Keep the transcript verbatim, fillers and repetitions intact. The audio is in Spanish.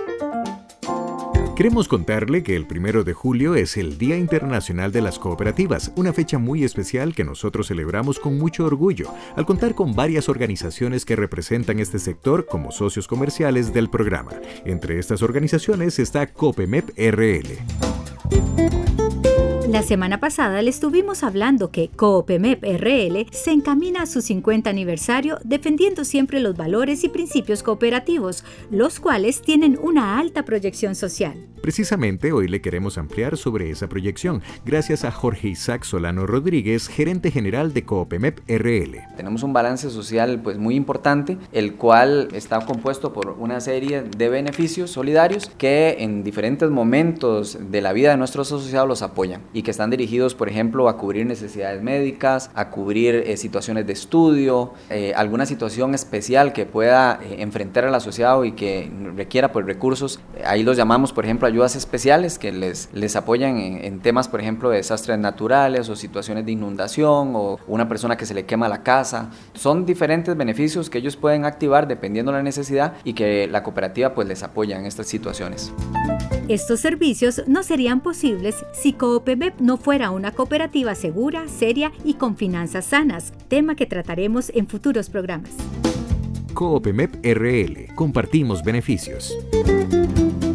Queremos contarle que el primero de julio es el Día Internacional de las Cooperativas, una fecha muy especial que nosotros celebramos con mucho orgullo, al contar con varias organizaciones que representan este sector como socios comerciales del programa. Entre estas organizaciones está COPEMEP R L. La semana pasada le estuvimos hablando que COPEMEP R L se encamina a su cincuenta aniversario defendiendo siempre los valores y principios cooperativos, los cuales tienen una alta proyección social. Precisamente hoy le queremos ampliar sobre esa proyección, gracias a Jorge Isaac Solano Rodríguez, gerente general de COPEMEP R L. Tenemos un balance social pues, muy importante, el cual está compuesto por una serie de beneficios solidarios que en diferentes momentos de la vida de nuestros asociados los apoyan y que están dirigidos, por ejemplo, a cubrir necesidades médicas, a cubrir eh, situaciones de estudio, eh, alguna situación especial que pueda eh, enfrentar al asociado y que requiera pues, recursos. Ahí los llamamos, por ejemplo, ayudas especiales que les, les apoyan en, en temas, por ejemplo, de desastres naturales o situaciones de inundación o una persona que se le quema la casa. Son diferentes beneficios que ellos pueden activar dependiendo de la necesidad y que la cooperativa pues, les apoya en estas situaciones. Estos servicios no serían posibles si COPEMEP no fuera una cooperativa segura, seria y con finanzas sanas, tema que trataremos en futuros programas. COPEMEP R L. Compartimos beneficios.